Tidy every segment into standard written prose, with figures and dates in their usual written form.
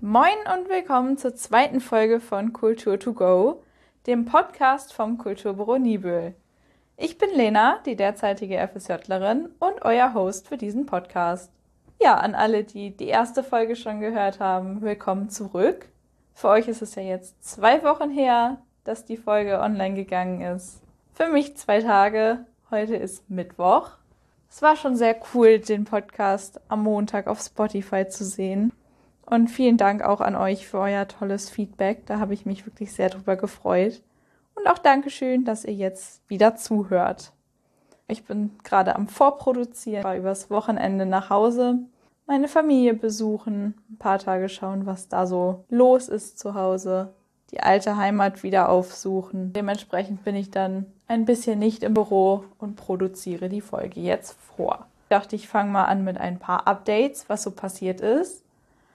Moin und willkommen zur zweiten Folge von Kultur to go, dem Podcast vom Kulturbüro Niebüll. Ich bin Lena, die derzeitige FSJlerin und euer Host für diesen Podcast. Ja, an alle, die die erste Folge schon gehört haben, willkommen zurück. Für euch ist es ja jetzt 2 Wochen her, dass die Folge online gegangen ist. Für mich 2 Tage, heute ist Mittwoch. Es war schon sehr cool, den Podcast am Montag auf Spotify zu sehen. Und vielen Dank auch an euch für euer tolles Feedback. Da habe ich mich wirklich sehr drüber gefreut. Und auch Dankeschön, dass ihr jetzt wieder zuhört. Ich bin gerade am Vorproduzieren, war übers Wochenende nach Hause, meine Familie besuchen, ein paar Tage schauen, was da so los ist zu Hause, die alte Heimat wieder aufsuchen. Dementsprechend bin ich dann ein bisschen nicht im Büro und produziere die Folge jetzt vor. Ich dachte, ich fange mal an mit ein paar Updates, was so passiert ist.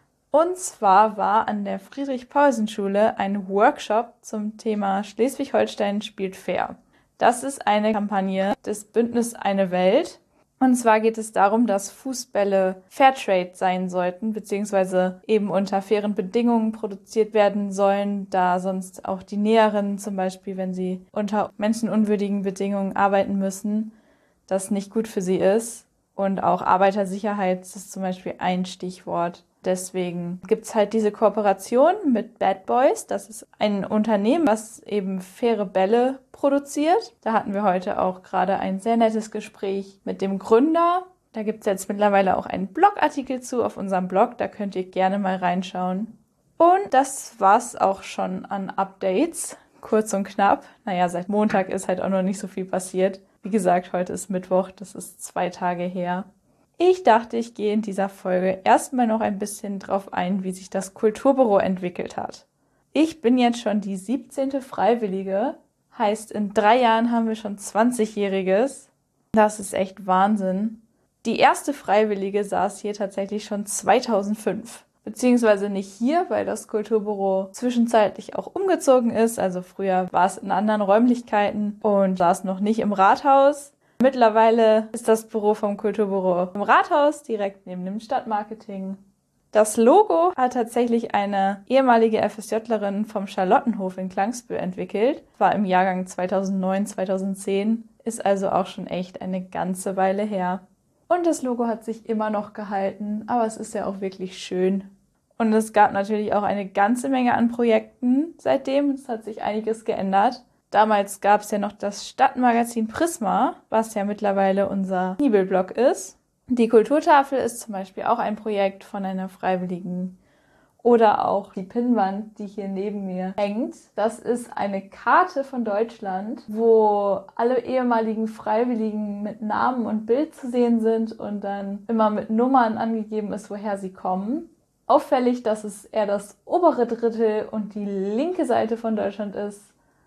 Und zwar war an der Friedrich-Paulsen-Schule ein Workshop zum Thema Schleswig-Holstein spielt fair. Das ist eine Kampagne des Bündnis Eine Welt. Und zwar geht es darum, dass Fußbälle Fairtrade sein sollten, beziehungsweise eben unter fairen Bedingungen produziert werden sollen, da sonst auch die Näherinnen zum Beispiel, wenn sie unter menschenunwürdigen Bedingungen arbeiten müssen, das nicht gut für sie ist. Und auch Arbeitersicherheit ist zum Beispiel ein Stichwort. Deswegen gibt es halt diese Kooperation mit Bad Boys. Das ist ein Unternehmen, was eben faire Bälle produziert. Da hatten wir heute auch gerade ein sehr nettes Gespräch mit dem Gründer. Da gibt es jetzt mittlerweile auch einen Blogartikel zu auf unserem Blog. Da könnt ihr gerne mal reinschauen. Und das war's auch schon an Updates. Kurz und knapp. Naja, seit Montag ist halt auch noch nicht so viel passiert. Wie gesagt, heute ist Mittwoch. Das ist 2 Tage her. Ich dachte, ich gehe in dieser Folge erstmal noch ein bisschen drauf ein, wie sich das Kulturbüro entwickelt hat. Ich bin jetzt schon die 17. Freiwillige, heißt in 3 Jahren haben wir schon 20-Jähriges. Das ist echt Wahnsinn. Die erste Freiwillige saß hier tatsächlich schon 2005. Beziehungsweise nicht hier, weil das Kulturbüro zwischenzeitlich auch umgezogen ist. Also früher war es in anderen Räumlichkeiten und saß noch nicht im Rathaus. Mittlerweile ist das Büro vom Kulturbüro im Rathaus, direkt neben dem Stadtmarketing. Das Logo hat tatsächlich eine ehemalige FSJlerin vom Charlottenhof in Klangsbühl entwickelt. War im Jahrgang 2009, 2010, ist also auch schon echt eine ganze Weile her. Und das Logo hat sich immer noch gehalten, aber es ist ja auch wirklich schön. Und es gab natürlich auch eine ganze Menge an Projekten seitdem. Es hat sich einiges geändert. Damals gab es ja noch das Stadtmagazin Prisma, was ja mittlerweile unser Niebüll-Blog ist. Die Kulturtafel ist zum Beispiel auch ein Projekt von einer Freiwilligen. Oder auch die Pinnwand, die hier neben mir hängt. Das ist eine Karte von Deutschland, wo alle ehemaligen Freiwilligen mit Namen und Bild zu sehen sind und dann immer mit Nummern angegeben ist, woher sie kommen. Auffällig, dass es eher das obere Drittel und die linke Seite von Deutschland ist.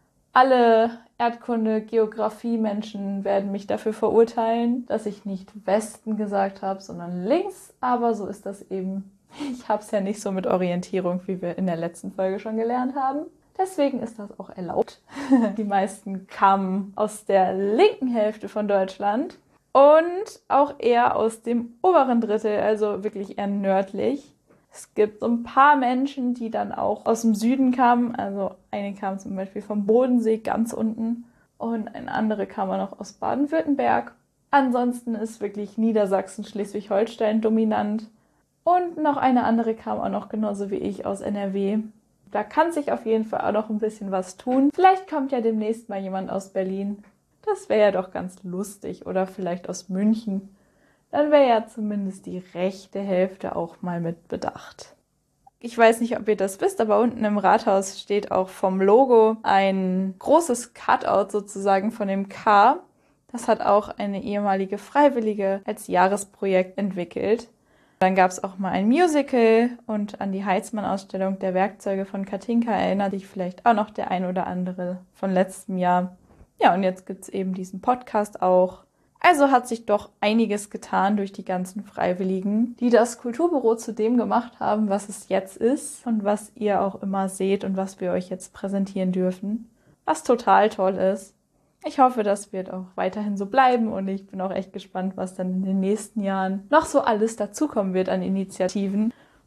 Alle Erdkunde-, Geografie-Menschen werden mich dafür verurteilen, dass ich nicht Westen gesagt habe, sondern links. Aber so ist das eben. Ich habe es ja nicht so mit Orientierung, wie wir in der letzten Folge schon gelernt haben. Deswegen ist das auch erlaubt. Die meisten kamen aus der linken Hälfte von Deutschland und auch eher aus dem oberen Drittel, also wirklich eher nördlich. Es gibt so ein paar Menschen, die dann auch aus dem Süden kamen. Also eine kam zum Beispiel vom Bodensee ganz unten und eine andere kam auch noch aus Baden-Württemberg. Ansonsten ist wirklich Niedersachsen, Schleswig-Holstein dominant. Und noch eine andere kam auch noch genauso wie ich aus NRW. Da kann sich auf jeden Fall auch noch ein bisschen was tun. Vielleicht kommt ja demnächst mal jemand aus Berlin. Das wäre ja doch ganz lustig. Oder vielleicht aus München. Dann wäre ja zumindest die rechte Hälfte auch mal mit bedacht. Ich weiß nicht, ob ihr das wisst, aber unten im Rathaus steht auch vom Logo ein großes Cutout sozusagen von dem K. Das hat auch eine ehemalige Freiwillige als Jahresprojekt entwickelt. Dann gab es auch mal ein Musical und an die Heitzmann-Ausstellung der Werkzeuge von Katinka erinnert sich vielleicht auch noch der ein oder andere von letztem Jahr. Ja, und jetzt gibt es eben diesen Podcast auch. Also hat sich doch einiges getan durch die ganzen Freiwilligen, die das Kulturbüro zu dem gemacht haben, was es jetzt ist und was ihr auch immer seht und was wir euch jetzt präsentieren dürfen. Was total toll ist. Ich hoffe, das wird auch weiterhin so bleiben und ich bin auch echt gespannt, was dann in den nächsten Jahren noch so alles dazukommen wird an Initiativen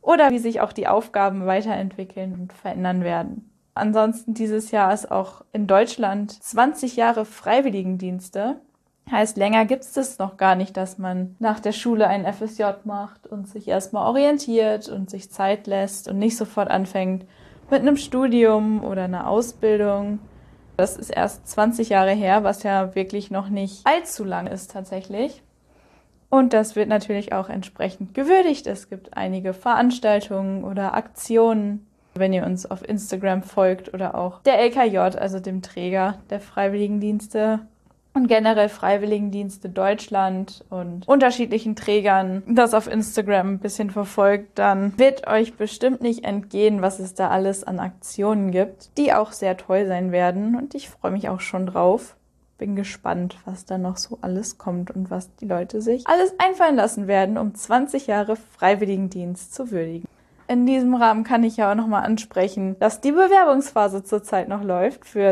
oder wie sich auch die Aufgaben weiterentwickeln und verändern werden. Ansonsten dieses Jahr ist auch in Deutschland 20 Jahre Freiwilligendienste. Heißt, länger gibt es das noch gar nicht, dass man nach der Schule ein FSJ macht und sich erstmal orientiert und sich Zeit lässt und nicht sofort anfängt mit einem Studium oder einer Ausbildung. Das ist erst 20 Jahre her, was ja wirklich noch nicht allzu lang ist tatsächlich. Und das wird natürlich auch entsprechend gewürdigt. Es gibt einige Veranstaltungen oder Aktionen, wenn ihr uns auf Instagram folgt, oder auch der LKJ, also dem Träger der Freiwilligendienste und generell Freiwilligendienste Deutschland und unterschiedlichen Trägern das auf Instagram ein bisschen verfolgt, dann wird euch bestimmt nicht entgehen, was es da alles an Aktionen gibt, die auch sehr toll sein werden. Und ich freue mich auch schon drauf. Bin gespannt, was da noch so alles kommt und was die Leute sich alles einfallen lassen werden, um 20 Jahre Freiwilligendienst zu würdigen. In diesem Rahmen kann ich ja auch nochmal ansprechen, dass die Bewerbungsphase zurzeit noch läuft für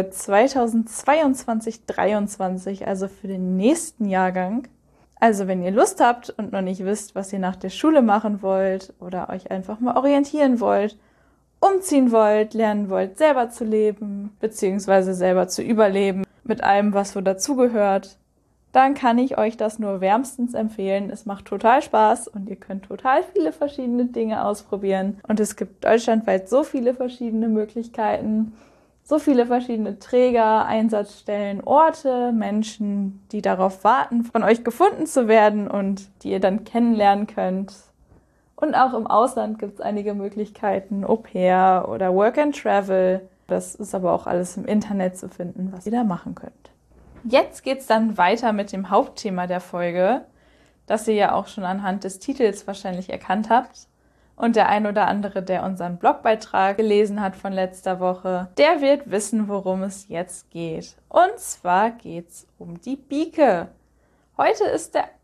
2022/23, also für den nächsten Jahrgang. Also wenn ihr Lust habt und noch nicht wisst, was ihr nach der Schule machen wollt oder euch einfach mal orientieren wollt, umziehen wollt, lernen wollt, selber zu leben, beziehungsweise selber zu überleben, mit allem, was so dazugehört, dann kann ich euch das nur wärmstens empfehlen. Es macht total Spaß und ihr könnt total viele verschiedene Dinge ausprobieren. Und es gibt deutschlandweit so viele verschiedene Möglichkeiten, so viele verschiedene Träger, Einsatzstellen, Orte, Menschen, die darauf warten, von euch gefunden zu werden und die ihr dann kennenlernen könnt. Und auch im Ausland gibt es einige Möglichkeiten, Au-pair oder Work and Travel. Das ist aber auch alles im Internet zu finden, was ihr da machen könnt. Jetzt geht's dann weiter mit dem Hauptthema der Folge, das ihr ja auch schon anhand des Titels wahrscheinlich erkannt habt. Und der ein oder andere, der unseren Blogbeitrag gelesen hat von letzter Woche, der wird wissen, worum es jetzt geht. Und zwar geht's um die Bieke. Heute ist der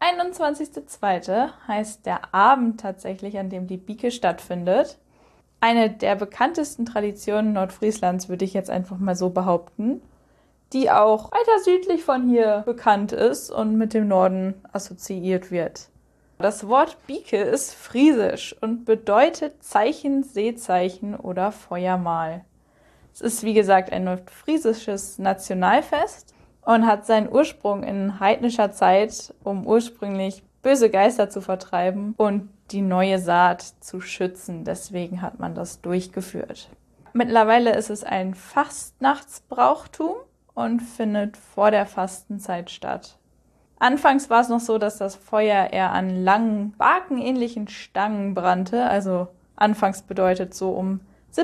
21.02., heißt der Abend tatsächlich, an dem die Bieke stattfindet. Eine der bekanntesten Traditionen Nordfrieslands, würde ich jetzt einfach mal so behaupten, die auch weiter südlich von hier bekannt ist und mit dem Norden assoziiert wird. Das Wort Bieke ist friesisch und bedeutet Zeichen, Seezeichen oder Feuermal. Es ist wie gesagt ein nordfriesisches Nationalfest und hat seinen Ursprung in heidnischer Zeit, um ursprünglich böse Geister zu vertreiben und die neue Saat zu schützen. Deswegen hat man das durchgeführt. Mittlerweile ist es ein Fastnachtsbrauchtum und findet vor der Fastenzeit statt. Anfangs war es noch so, dass das Feuer eher an langen, barkenähnlichen Stangen brannte, also anfangs bedeutet so um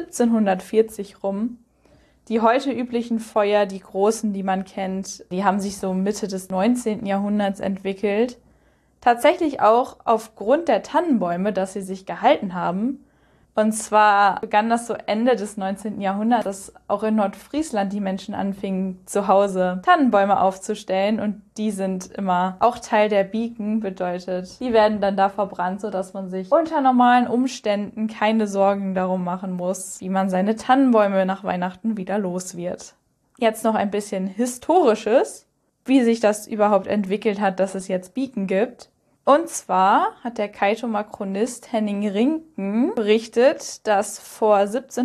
1740 rum. Die heute üblichen Feuer, die großen, die man kennt, die haben sich so Mitte des 19. Jahrhunderts entwickelt. Tatsächlich auch aufgrund der Tannenbäume, dass sie sich gehalten haben. Und zwar begann das so Ende des 19. Jahrhunderts, dass auch in Nordfriesland die Menschen anfingen, zu Hause Tannenbäume aufzustellen. Und die sind immer auch Teil der Bieken, bedeutet, die werden dann da verbrannt, sodass man sich unter normalen Umständen keine Sorgen darum machen muss, wie man seine Tannenbäume nach Weihnachten wieder los wird. Jetzt noch ein bisschen Historisches, wie sich das überhaupt entwickelt hat, dass es jetzt Bieken gibt. Und zwar hat der Kaitumer Chronist Henning Rinken berichtet, dass vor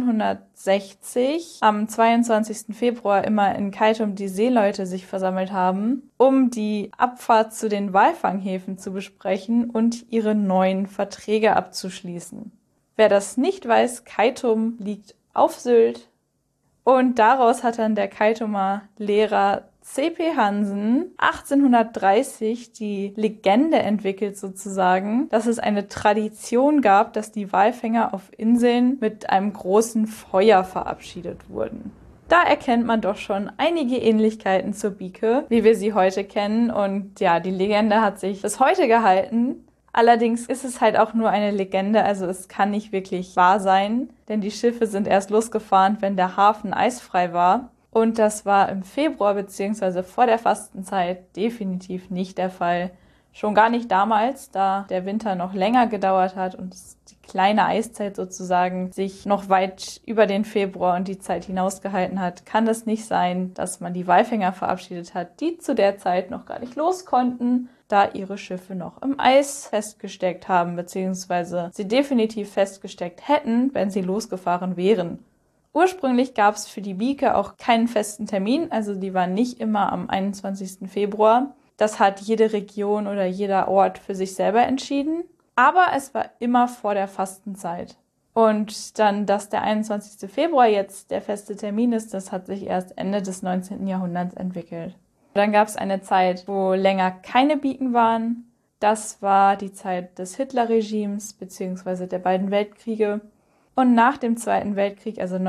1760 am 22. Februar immer in Kaitum die Seeleute sich versammelt haben, um die Abfahrt zu den Walfanghäfen zu besprechen und ihre neuen Verträge abzuschließen. Wer das nicht weiß, Kaitum liegt auf Sylt und daraus hat dann der Kaitumer Lehrer C.P. Hansen 1830 die Legende entwickelt sozusagen, dass es eine Tradition gab, dass die Walfänger auf Inseln mit einem großen Feuer verabschiedet wurden. Da erkennt man doch schon einige Ähnlichkeiten zur Bieke, wie wir sie heute kennen. Und ja, die Legende hat sich bis heute gehalten. Allerdings ist es halt auch nur eine Legende, also es kann nicht wirklich wahr sein, denn die Schiffe sind erst losgefahren, wenn der Hafen eisfrei war. Und das war im Februar bzw. vor der Fastenzeit definitiv nicht der Fall. Schon gar nicht damals, da der Winter noch länger gedauert hat und die kleine Eiszeit sozusagen sich noch weit über den Februar und die Zeit hinausgehalten hat, kann es nicht sein, dass man die Walfänger verabschiedet hat, die zu der Zeit noch gar nicht los konnten, da ihre Schiffe noch im Eis festgesteckt haben, beziehungsweise sie definitiv festgesteckt hätten, wenn sie losgefahren wären. Ursprünglich gab es für die Bieke auch keinen festen Termin, also die war nicht immer am 21. Februar. Das hat jede Region oder jeder Ort für sich selber entschieden, aber es war immer vor der Fastenzeit. Und dann, dass der 21. Februar jetzt der feste Termin ist, das hat sich erst Ende des 19. Jahrhunderts entwickelt. Dann gab es eine Zeit, wo länger keine Biken waren. Das war die Zeit des Hitlerregimes bzw. der beiden Weltkriege. Und nach dem Zweiten Weltkrieg, also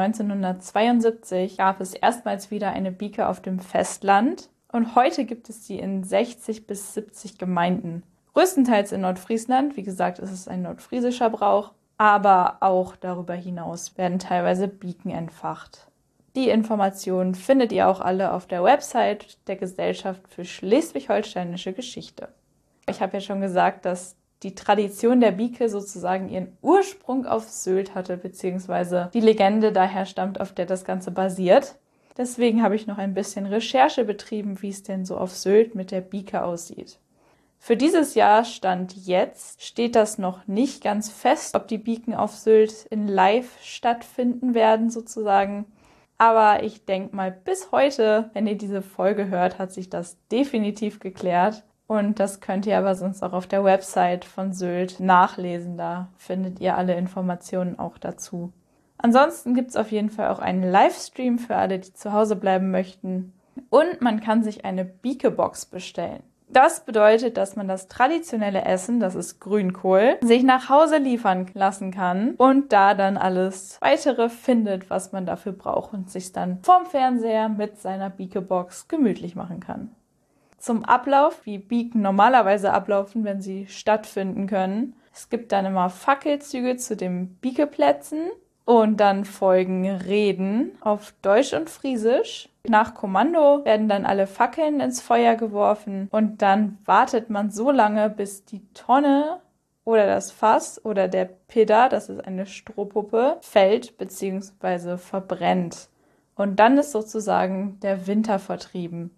1972, gab es erstmals wieder eine Bieke auf dem Festland. Und heute gibt es sie in 60 bis 70 Gemeinden. Größtenteils in Nordfriesland. Wie gesagt, es ist ein nordfriesischer Brauch. Aber auch darüber hinaus werden teilweise Biken entfacht. Die Informationen findet ihr auch alle auf der Website der Gesellschaft für Schleswig-Holsteinische Geschichte. Ich habe ja schon gesagt, dass die Tradition der Bieke sozusagen ihren Ursprung auf Sylt hatte, beziehungsweise die Legende daher stammt, auf der das Ganze basiert. Deswegen habe ich noch ein bisschen Recherche betrieben, wie es denn so auf Sylt mit der Bieke aussieht. Für dieses Jahr Stand jetzt steht das noch nicht ganz fest, ob die Biken auf Sylt in Live stattfinden werden sozusagen. Aber ich denke mal, bis heute, wenn ihr diese Folge hört, hat sich das definitiv geklärt. Und das könnt ihr aber sonst auch auf der Website von Sylt nachlesen. Da findet ihr alle Informationen auch dazu. Ansonsten gibt es auf jeden Fall auch einen Livestream für alle, die zu Hause bleiben möchten. Und man kann sich eine Bieke-Box bestellen. Das bedeutet, dass man das traditionelle Essen, das ist Grünkohl, sich nach Hause liefern lassen kann und da dann alles weitere findet, was man dafür braucht und sich dann vorm Fernseher mit seiner Bieke-Box gemütlich machen kann. Zum Ablauf, wie Biken normalerweise ablaufen, wenn sie stattfinden können. Es gibt dann immer Fackelzüge zu den Biekeplätzen und dann folgen Reden auf Deutsch und Friesisch. Nach Kommando werden dann alle Fackeln ins Feuer geworfen und dann wartet man so lange, bis die Tonne oder das Fass oder der Pidder, das ist eine Strohpuppe, fällt bzw. verbrennt. Und dann ist sozusagen der Winter vertrieben.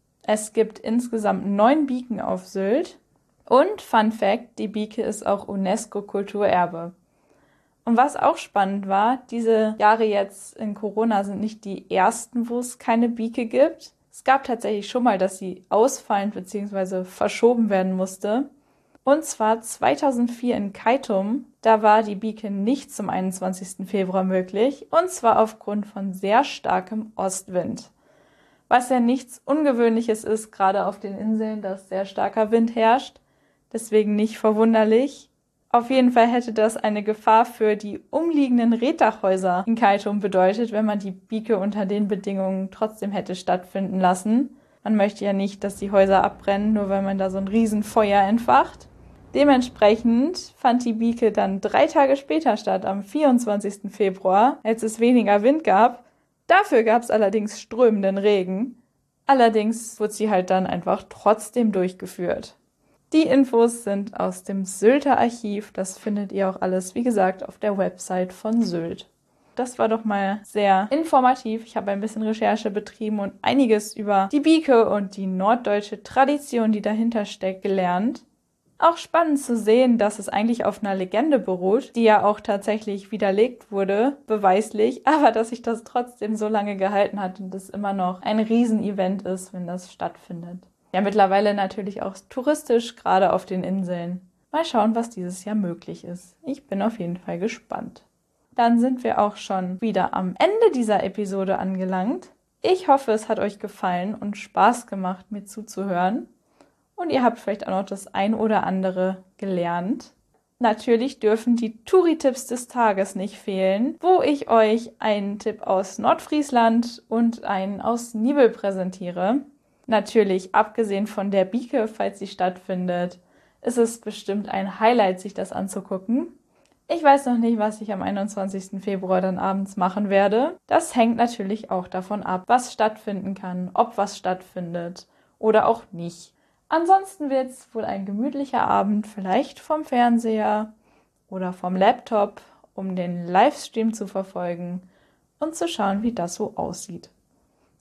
Es gibt insgesamt 9 Biken auf Sylt und Fun Fact, die Bieke ist auch UNESCO-Kulturerbe. Und was auch spannend war, diese Jahre jetzt in Corona sind nicht die ersten, wo es keine Bieke gibt. Es gab tatsächlich schon mal, dass sie ausfallen bzw. verschoben werden musste. Und zwar 2004 in Keitum. Da war die Bieke nicht zum 21. Februar möglich. Und zwar aufgrund von sehr starkem Ostwind. Was ja nichts Ungewöhnliches ist, gerade auf den Inseln, dass sehr starker Wind herrscht. Deswegen nicht verwunderlich. Auf jeden Fall hätte das eine Gefahr für die umliegenden Reetdachhäuser in Keitum bedeutet, wenn man die Bieke unter den Bedingungen trotzdem hätte stattfinden lassen. Man möchte ja nicht, dass die Häuser abbrennen, nur weil man da so ein Riesenfeuer entfacht. Dementsprechend fand die Bieke dann 3 Tage später statt, am 24. Februar, als es weniger Wind gab. Dafür gab es allerdings strömenden Regen. Allerdings wurde sie halt dann einfach trotzdem durchgeführt. Die Infos sind aus dem Sylter Archiv. Das findet ihr auch alles, wie gesagt, auf der Website von Sylt. Das war doch mal sehr informativ. Ich habe ein bisschen Recherche betrieben und einiges über die Bieke und die norddeutsche Tradition, die dahinter steckt, gelernt. Auch spannend zu sehen, dass es eigentlich auf einer Legende beruht, die ja auch tatsächlich widerlegt wurde, beweislich, aber dass sich das trotzdem so lange gehalten hat und es immer noch ein Riesenevent ist, wenn das stattfindet. Ja, mittlerweile natürlich auch touristisch, gerade auf den Inseln. Mal schauen, was dieses Jahr möglich ist. Ich bin auf jeden Fall gespannt. Dann sind wir auch schon wieder am Ende dieser Episode angelangt. Ich hoffe, es hat euch gefallen und Spaß gemacht, mir zuzuhören. Und ihr habt vielleicht auch noch das ein oder andere gelernt. Natürlich dürfen die Touri-Tipps des Tages nicht fehlen, wo ich euch einen Tipp aus Nordfriesland und einen aus Nibel präsentiere. Natürlich, abgesehen von der Bieke, falls sie stattfindet, ist es bestimmt ein Highlight, sich das anzugucken. Ich weiß noch nicht, was ich am 21. Februar dann abends machen werde. Das hängt natürlich auch davon ab, was stattfinden kann, ob was stattfindet oder auch nicht. Ansonsten wird es wohl ein gemütlicher Abend, vielleicht vom Fernseher oder vom Laptop, um den Livestream zu verfolgen und zu schauen, wie das so aussieht.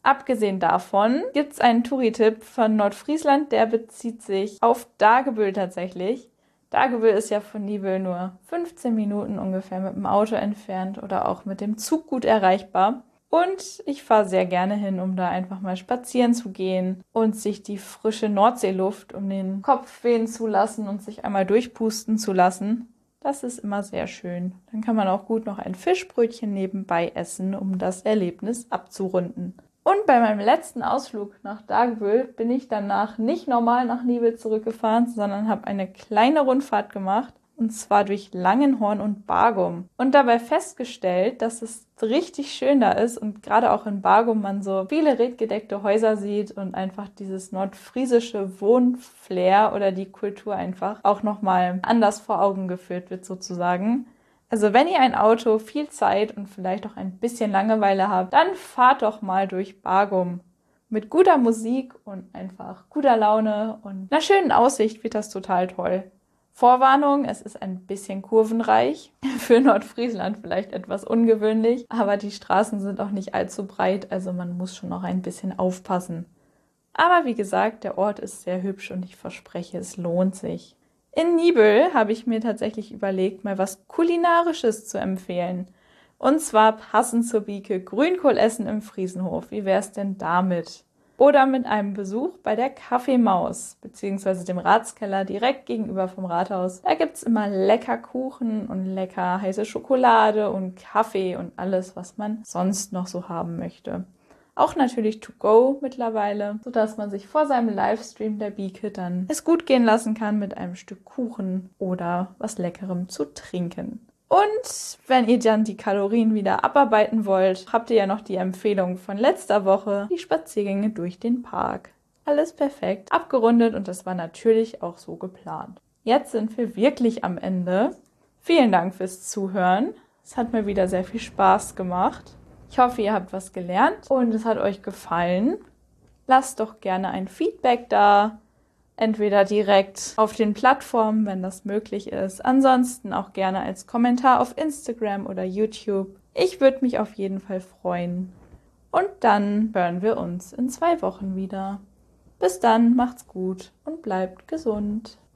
Abgesehen davon gibt es einen Touri-Tipp von Nordfriesland, der bezieht sich auf Dagebüll tatsächlich. Dagebüll ist ja von Nibel nur 15 Minuten ungefähr mit dem Auto entfernt oder auch mit dem Zug gut erreichbar. Und ich fahre sehr gerne hin, um da einfach mal spazieren zu gehen und sich die frische Nordseeluft um den Kopf wehen zu lassen und sich einmal durchpusten zu lassen. Das ist immer sehr schön. Dann kann man auch gut noch ein Fischbrötchen nebenbei essen, um das Erlebnis abzurunden. Und bei meinem letzten Ausflug nach Dagebüll bin ich danach nicht normal nach Nibel zurückgefahren, sondern habe eine kleine Rundfahrt gemacht, und zwar durch Langenhorn und Bargum. Und dabei festgestellt, dass es richtig schön da ist und gerade auch in Bargum man so viele redgedeckte Häuser sieht und einfach dieses nordfriesische Wohnflair oder die Kultur einfach auch nochmal anders vor Augen geführt wird sozusagen. Also wenn ihr ein Auto, viel Zeit und vielleicht auch ein bisschen Langeweile habt, dann fahrt doch mal durch Bargum. Mit guter Musik und einfach guter Laune und einer schönen Aussicht wird das total toll. Vorwarnung, es ist ein bisschen kurvenreich, für Nordfriesland vielleicht etwas ungewöhnlich, aber die Straßen sind auch nicht allzu breit, also man muss schon noch ein bisschen aufpassen. Aber wie gesagt, der Ort ist sehr hübsch und ich verspreche, es lohnt sich. In Nibel habe ich mir tatsächlich überlegt, mal was Kulinarisches zu empfehlen. Und zwar passend zur Bieke Grünkohl essen im Friesenhof. Wie wäre es denn damit? Oder mit einem Besuch bei der Kaffeemaus, beziehungsweise dem Ratskeller direkt gegenüber vom Rathaus. Da gibt es immer lecker Kuchen und lecker heiße Schokolade und Kaffee und alles, was man sonst noch so haben möchte. Auch natürlich to go mittlerweile, sodass man sich vor seinem Livestream der Bieke dann es gut gehen lassen kann mit einem Stück Kuchen oder was Leckerem zu trinken. Und wenn ihr dann die Kalorien wieder abarbeiten wollt, habt ihr ja noch die Empfehlung von letzter Woche, die Spaziergänge durch den Park. Alles perfekt, abgerundet und das war natürlich auch so geplant. Jetzt sind wir wirklich am Ende. Vielen Dank fürs Zuhören. Es hat mir wieder sehr viel Spaß gemacht. Ich hoffe, ihr habt was gelernt und es hat euch gefallen. Lasst doch gerne ein Feedback da, entweder direkt auf den Plattformen, wenn das möglich ist. Ansonsten auch gerne als Kommentar auf Instagram oder YouTube. Ich würde mich auf jeden Fall freuen. Und dann hören wir uns in 2 Wochen wieder. Bis dann, macht's gut und bleibt gesund.